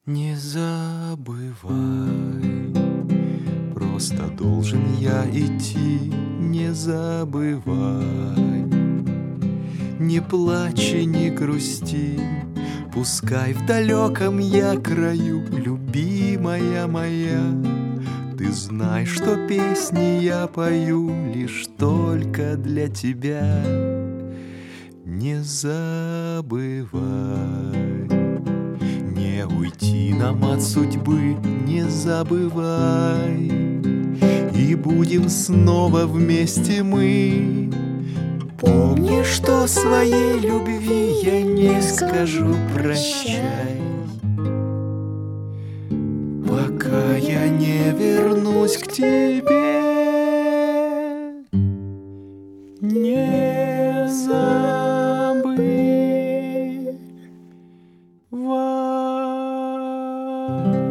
Не забывай, просто должен я идти, не забывай. Не плачь и не грусти, пускай в далеком я краю, любимая моя, ты знай, что песни я пою лишь только для тебя. Не забывай, не уйти нам от судьбы, не забывай, и будем снова вместе мы. Помни, что своей любви я не скажу прощай, пока я не вернусь к тебе. Не забывай.